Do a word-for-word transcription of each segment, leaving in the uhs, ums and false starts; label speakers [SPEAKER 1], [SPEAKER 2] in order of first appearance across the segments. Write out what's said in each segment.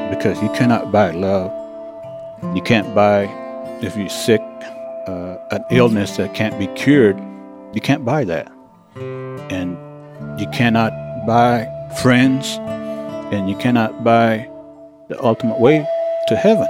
[SPEAKER 1] because you cannot buy love. You can't buy, if you're sick, uh, an illness that can't be cured. You can't buy that. And you cannot buy friends, and you cannot buy the ultimate way to heaven.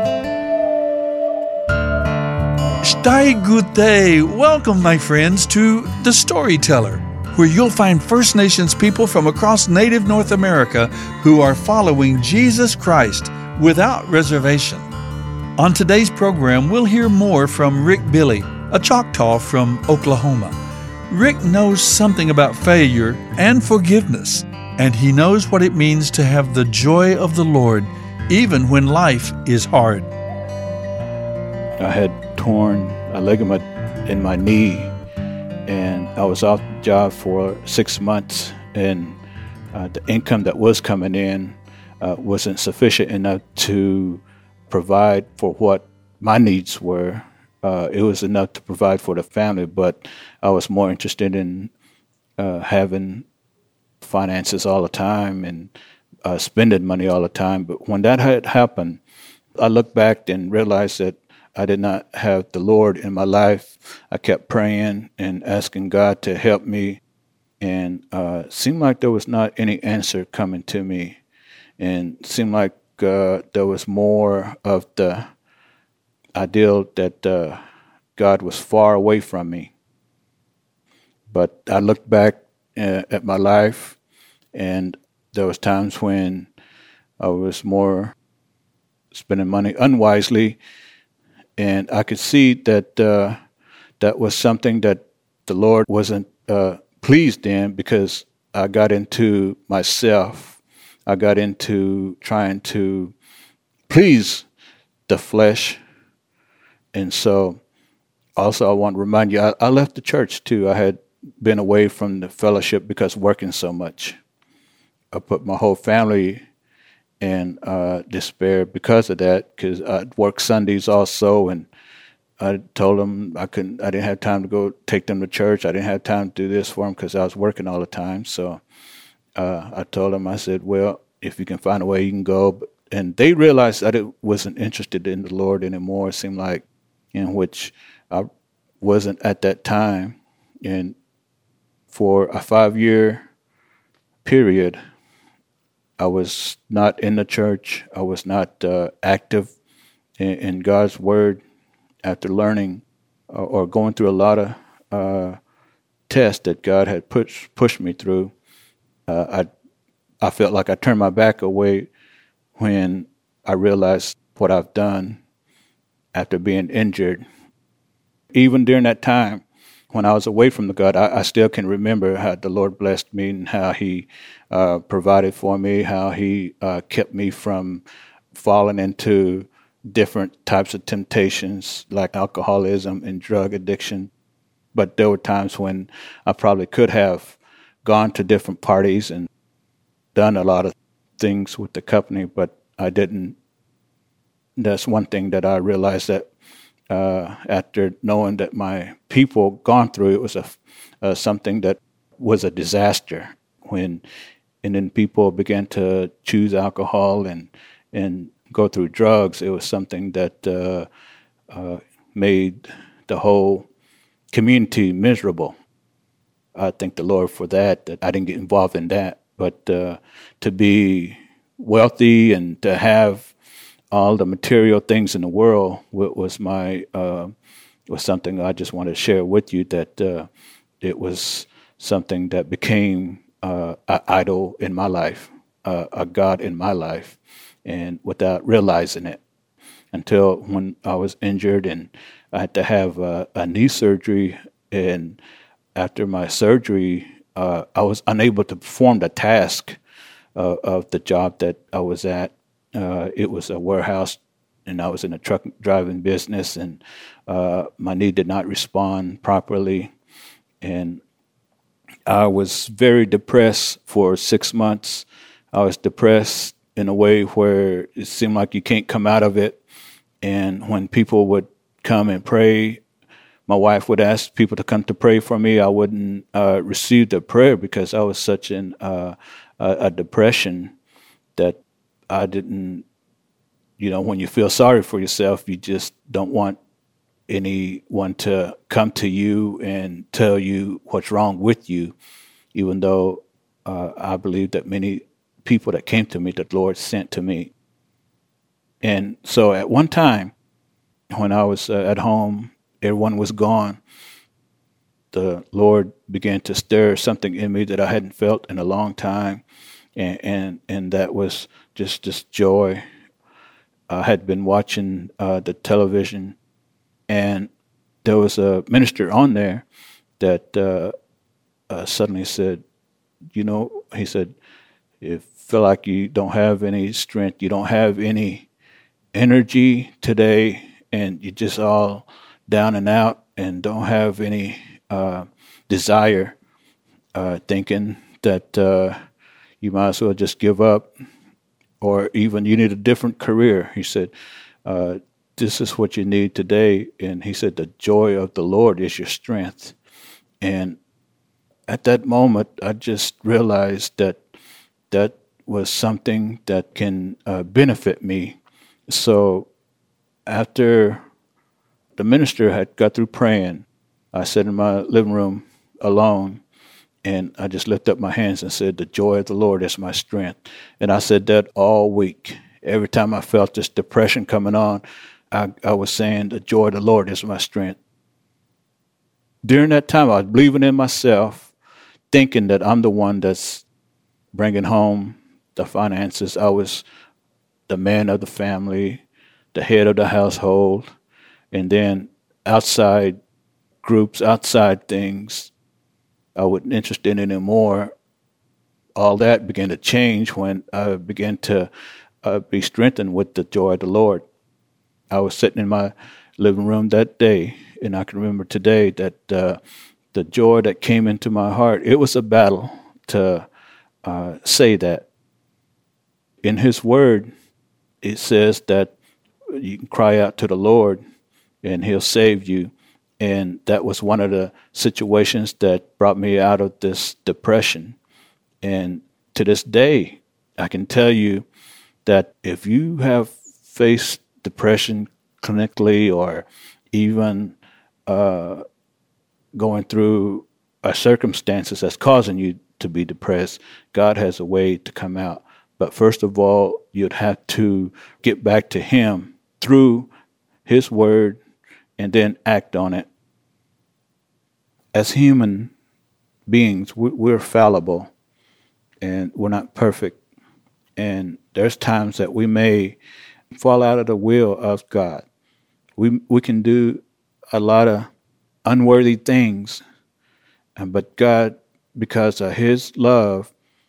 [SPEAKER 2] Stai Gute. Welcome, my friends, to The Storyteller, where you'll find First Nations people from across Native North America who are following Jesus Christ without reservation. On today's program, we'll hear more from Rick Billy, a Choctaw from Oklahoma. Rick knows something about failure and forgiveness, and he knows what it means to have the joy of the Lord, even when life is hard.
[SPEAKER 1] I had torn a ligament in my knee, and I was off the job for six months, and uh, the income that was coming in uh, wasn't sufficient enough to provide for what my needs were. Uh, it was enough to provide for the family, but I was more interested in uh, having finances all the time and uh, spending money all the time. But when that had happened, I looked back and realized that I did not have the Lord in my life. I kept praying and asking God to help me, and uh, it seemed like there was not any answer coming to me, and it seemed like uh, there was more of the ideal that uh, God was far away from me. But I looked back uh, at my life, and there was times when I was more spending money unwisely, and I could see that uh, that was something that the Lord wasn't uh, pleased in, because I got into myself. I got into trying to please the flesh. And so also I want to remind you, I, I left the church too. I had been away from the fellowship because working so much. I put my whole family in uh, despair because of that, because I worked Sundays also, and I told them I couldn't. I didn't have time to go take them to church. I didn't have time to do this for them because I was working all the time. So uh, I told them, I said, well, if you can find a way, you can go. And they realized that I wasn't interested in the Lord anymore. It seemed like, in which I wasn't at that time. And for a five-year period, I was not in the church. I was not uh, active in, in God's Word. After learning uh, or going through a lot of uh, tests that God had push, pushed me through, uh, I I felt like I turned my back away when I realized what I've done after being injured. Even during that time, when I was away from the God, I, I still can remember how the Lord blessed me and how He uh, provided for me, how He uh, kept me from falling into different types of temptations like alcoholism and drug addiction. But there were times when I probably could have gone to different parties and done a lot of things with the company, but I didn't. That's one thing that I realized, that uh, after knowing that my people gone through, it was a uh, something that was a disaster. When and then people began to choose alcohol and and go through drugs, it was something that uh, uh, made the whole community miserable. I thank the Lord for that, that I didn't get involved in that. But uh, to be wealthy and to have all the material things in the world was my uh, was something I just wanted to share with you, that uh, it was something that became uh, an idol in my life, uh, a God in my life, and without realizing it, until when I was injured and I had to have a, a knee surgery. And after my surgery, uh, I was unable to perform the task uh, of the job that I was at. Uh, it was a warehouse, and I was in a truck driving business, and uh, my knee did not respond properly. And I was very depressed for six months. I was depressed in a way where it seemed like you can't come out of it. And when people would come and pray, my wife would ask people to come to pray for me. I wouldn't uh, receive the prayer because I was such in uh, a, a depression that I didn't, you know, when you feel sorry for yourself, you just don't want anyone to come to you and tell you what's wrong with you, even though uh, I believe that many people that came to me, the Lord sent to me. And so at one time, when I was uh, at home, everyone was gone, the Lord began to stir something in me that I hadn't felt in a long time, and and, and that was just this joy. I had been watching uh, the television, and there was a minister on there that uh, uh, suddenly said, you know, he said, you feel like you don't have any strength, you don't have any energy today, and you're just all down and out and don't have any uh, desire, uh, thinking that uh, you might as well just give up, or even you need a different career. He said, uh, this is what you need today. And he said, the joy of the Lord is your strength. And at that moment, I just realized that that was something that can uh, benefit me. So after the minister had got through praying, I sat in my living room alone, and I just lifted up my hands and said, the joy of the Lord is my strength. And I said that all week. Every time I felt this depression coming on, I, I was saying, the joy of the Lord is my strength. During that time, I was believing in myself, thinking that I'm the one that's bringing home the finances. I was the man of the family, the head of the household, and then outside groups, outside things, I wasn't interested in anymore. All that began to change when I began to uh, be strengthened with the joy of the Lord. I was sitting in my living room that day, and I can remember today that uh, the joy that came into my heart, it was a battle to uh, say that. In His Word, it says that you can cry out to the Lord and He'll save you. And that was one of the situations that brought me out of this depression. And to this day, I can tell you that if you have faced depression clinically, or even uh, going through a circumstances that's causing you to be depressed, God has a way to come out. But first of all, you'd have to get back to Him through His Word and then act on it. As human beings, we're fallible and we're not perfect. And there's times that we may fall out of the will of God. We we can do a lot of unworthy things, but God, because of His love,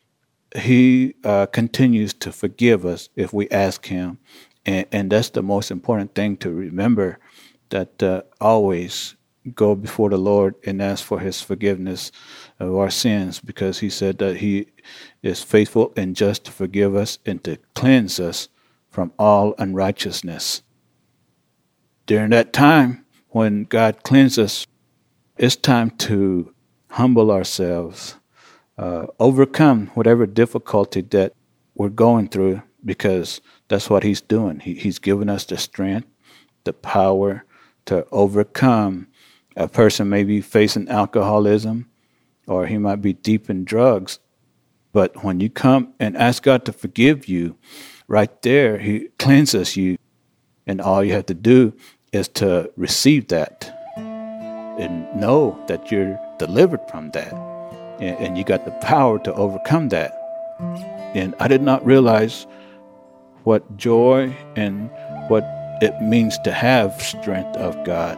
[SPEAKER 1] He uh, continues to forgive us if we ask Him. And, and that's the most important thing to remember, that uh, always go before the Lord and ask for His forgiveness of our sins, because He said that He is faithful and just to forgive us and to cleanse us from all unrighteousness. During that time when God cleanses us, it's time to humble ourselves, uh, overcome whatever difficulty that we're going through, because that's what He's doing. He, he's given us the strength, the power to overcome. A person may be facing alcoholism, or he might be deep in drugs. But when you come and ask God to forgive you, right there, He cleanses you. And all you have to do is to receive that and know that you're delivered from that. And, and you got the power to overcome that. And I did not realize what joy and what it means to have strength of God.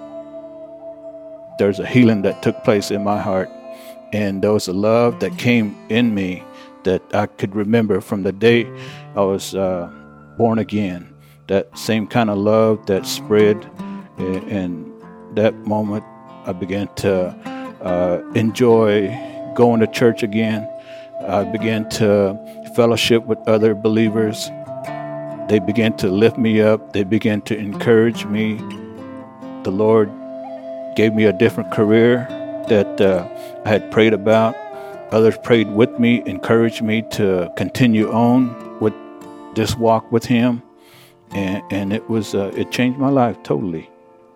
[SPEAKER 1] There's a healing that took place in my heart, and there was a love that came in me that I could remember from the day I was uh, born again. That same kind of love that spread, and that moment I began to uh, enjoy going to church again. I began to fellowship with other believers. They began to lift me up. They began to encourage me. The Lord gave me a different career that uh, I had prayed about. Others prayed with me, encouraged me to continue on with this walk with him, and, and it was uh, it changed my life totally.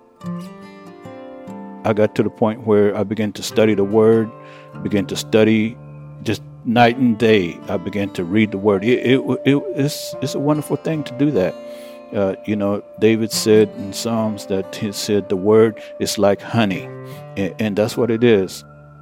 [SPEAKER 1] I got to the point where I began to study the Word, began to study just night and day. I began to read the Word. It, it, it, it's, it's a wonderful thing to do that. Uh, you know, David said in Psalms that he said the Word is like honey, and, and that's what it is.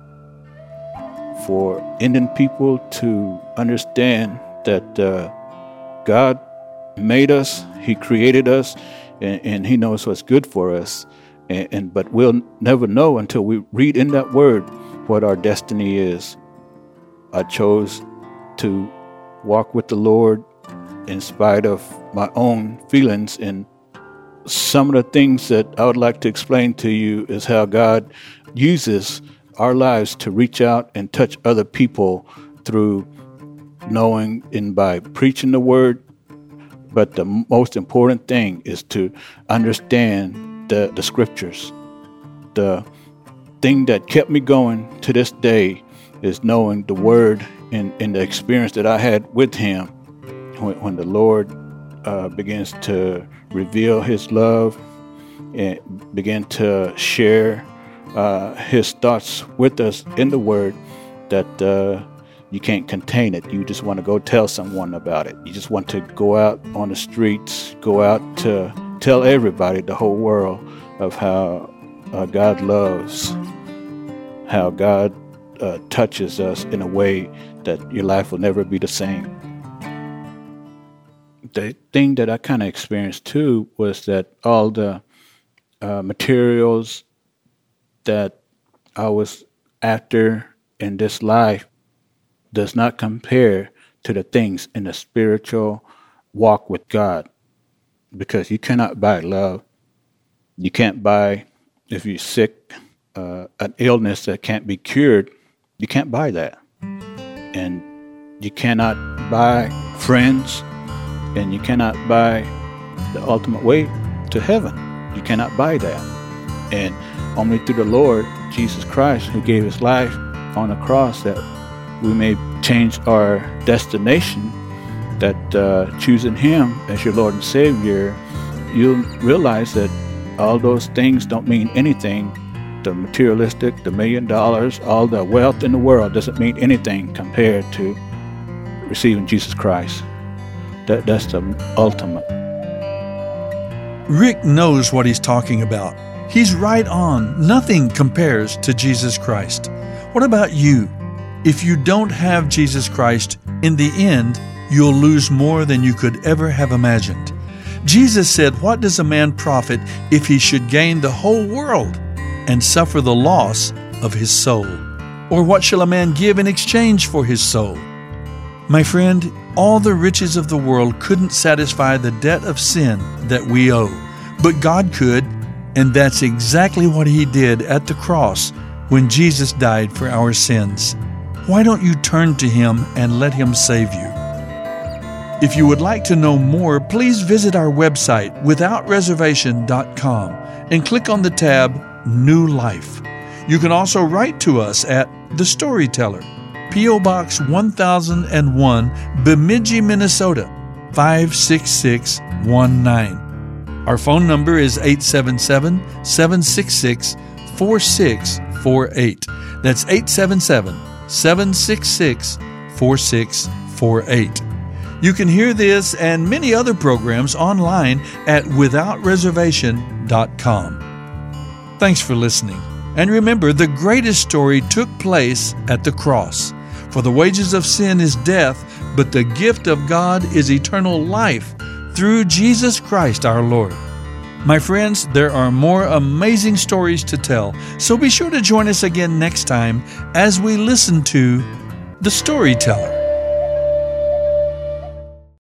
[SPEAKER 1] For Indian people to understand that uh, God made us, He created us, and, and He knows what's good for us. And, and but we'll never know until we read in that Word what our destiny is. I chose to walk with the Lord in spite of my own feelings, and some of the things that I would like to explain to you is how God uses our lives to reach out and touch other people through knowing and by preaching the Word. But the most important thing is to understand the, the Scriptures. The thing that kept me going to this day is knowing the Word and, and the experience that I had with Him when, when the Lord uh, begins to reveal His love and begin to share uh, His thoughts with us in the Word, that uh, you can't contain it. You just want to go tell someone about it. You just want to go out on the streets, go out to tell everybody, the whole world, of how uh, God loves, how God uh, touches us in a way that your life will never be the same. The thing that I kind of experienced too was that all the uh, materials that I was after in this life does not compare to the things in the spiritual walk with God. Because you cannot buy love. You can't buy, if you're sick, uh, an illness that can't be cured. You can't buy that. And you cannot buy friends, and you cannot buy the ultimate way to heaven. You cannot buy that. And only through the Lord Jesus Christ, who gave His life on the cross, that we may change our destination, that uh, choosing Him as your Lord and Savior, you'll realize that all those things don't mean anything. The materialistic, the million dollars, all the wealth in the world doesn't mean anything compared to receiving Jesus Christ. That, that's the ultimate.
[SPEAKER 2] Rick knows what he's talking about. He's right on. Nothing compares to Jesus Christ. What about you? If you don't have Jesus Christ, in the end, you'll lose more than you could ever have imagined. Jesus said, "What does a man profit if he should gain the whole world and suffer the loss of his soul? Or what shall a man give in exchange for his soul?" My friend, all the riches of the world couldn't satisfy the debt of sin that we owe. But God could, and that's exactly what He did at the cross when Jesus died for our sins. Why don't you turn to Him and let Him save you? If you would like to know more, please visit our website, without reservation dot com, and click on the tab New Life. You can also write to us at The Storyteller, P O Box one thousand one, Bemidji, Minnesota, five six six one nine. Our phone number is eight seven seven, seven six six, four six four eight. That's eight seven seven, seven six six, four six four eight. You can hear this and many other programs online at without reservation dot com. Thanks for listening. And remember, the greatest story took place at the cross. For the wages of sin is death, but the gift of God is eternal life through Jesus Christ our Lord. My friends, there are more amazing stories to tell, so be sure to join us again next time as we listen to The Storyteller.